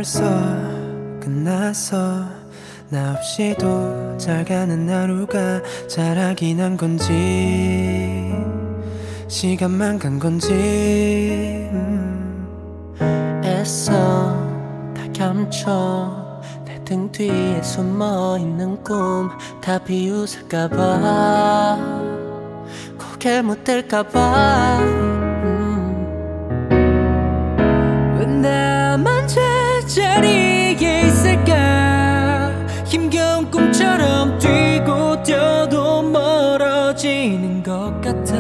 벌써 끝났어. 나 없이도 잘 가는 하루가 잘하긴 한 건지 시간만 간 건지 애써 다 감춰 내 등 뒤에 숨어있는 꿈 다 비웃을까봐 고개 못 들까봐 왜 나만 제자리에 있을까. 힘겨운 꿈처럼 뛰고 뛰어도 멀어지는 것 같아.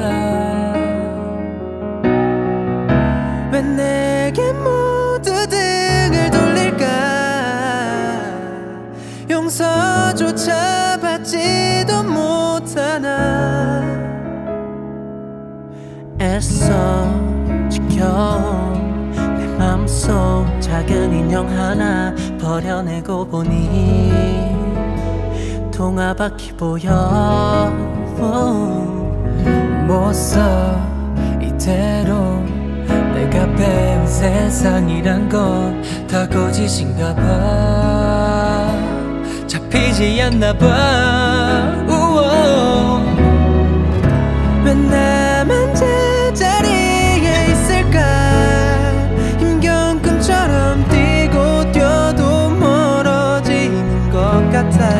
왜 내게 모두 등을 돌릴까. 용서조차 받지도 못하나. 애써 지켜온 내 맘속 작은 인형 하나 버려내고 보니 동화밖에 보여. 못 써 이대로 내가 배운 세상이란 건 다 거짓인가 봐. 잡히지 않나 봐. 왜 나만 제자리에 있을까. 힘겨운 꿈처럼 뛰고 뛰어도 멀어지는 것 같아.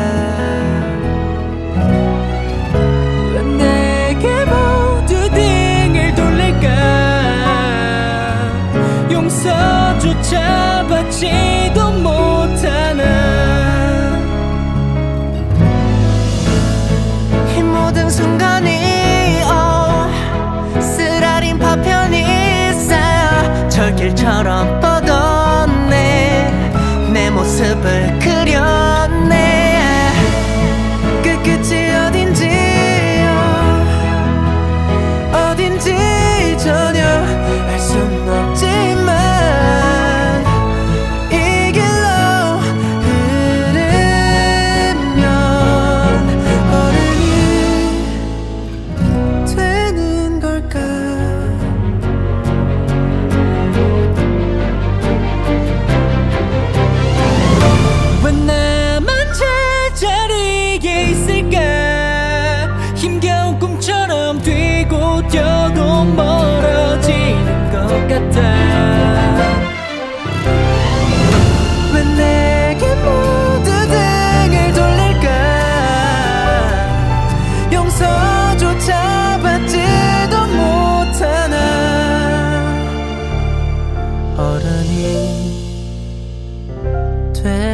왜 내게 모두 등을 돌릴까. 용서조차 받지도 못하나. 이 모든 순간이 쓰라린 파편이 쌓여 철길처럼 뻗어내 내 모습을 그렸네. 그 끝이 어딘지 전혀 알 순 없지만 이 길로 흐르면 어른이 되는 걸까. 왜 나만 제자리에 있을까. 힘겨운 꿈처럼 뛰고 뛰어도 멀어지는 것 같아. 왜 내게 모두 등을 돌릴까. 용서조차 받지도 못하나. 어른이 돼